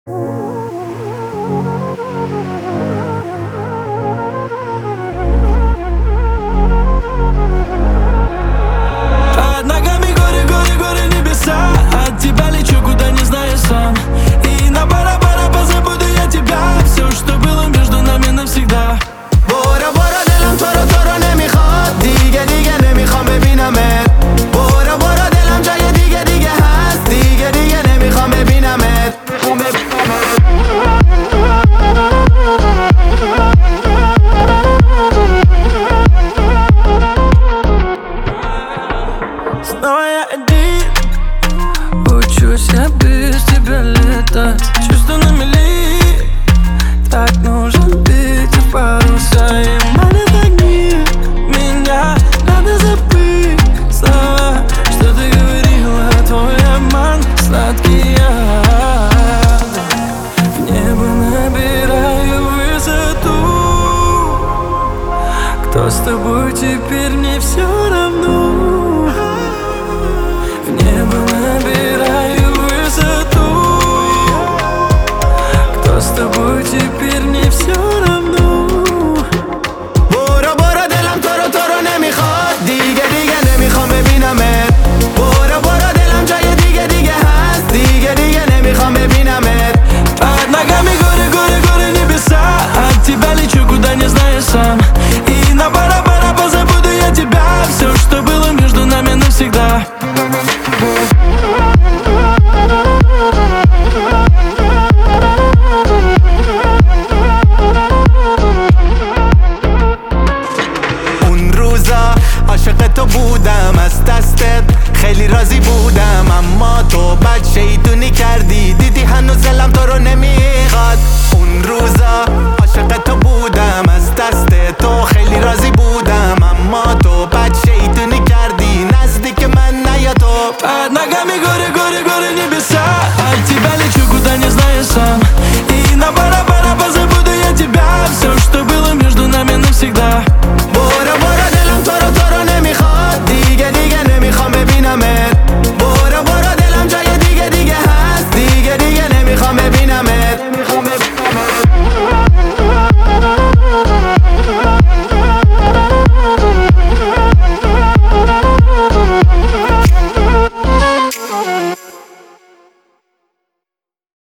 Под ногами горе, горе, горе небеса. От тебя лечу, куда не знаю сам. И на бара-бара позабуду я тебя. Все, что было между нами навсегда. برو برو دلم تو رو نمیخواد. دیگه دیگه نمیخوام ببینمت. برو برو دلم جای دیگه دیگه هست. دیگه دیگه نمیخوام ببینمت. Снова я один. Учусь я без тебя летать. Чувства на мели. Так нужен ветер паруса и манят огни. Меня надо забыть слова, что ты говорила. Твой обман сладкий яд. В небо набираю высоту. Кто с тобой теперь, мне все равно. В небо набираю высоту. Кто с тобой теперь, мне все равно. برو برو دلم تو رو نمیخواد. دیگه دیگه نمیخوام ببینمت. برو برو دلم جای دیگه دیگه هست. دیگه دیگه نمیخوام ببینمت. Под ногами горе, горе, горе небеса. От тебя лечу, куда не знаю сам. И на бара-бара позабуду я тебя. Все, что было между нами навсегда. اون روزا عاشق تو بودم، از دستت خیلی راضی بودم. اما تو بد شیطونی کردی، دیدی هنوز دلم تو رو نمیخواد. اون روزا عاشق تو بودم، از دست تو خیلی راضی بودم. اما تو بد شیطونی کردی، نزدیک من نیا تو. Под ногами горе, горе, горе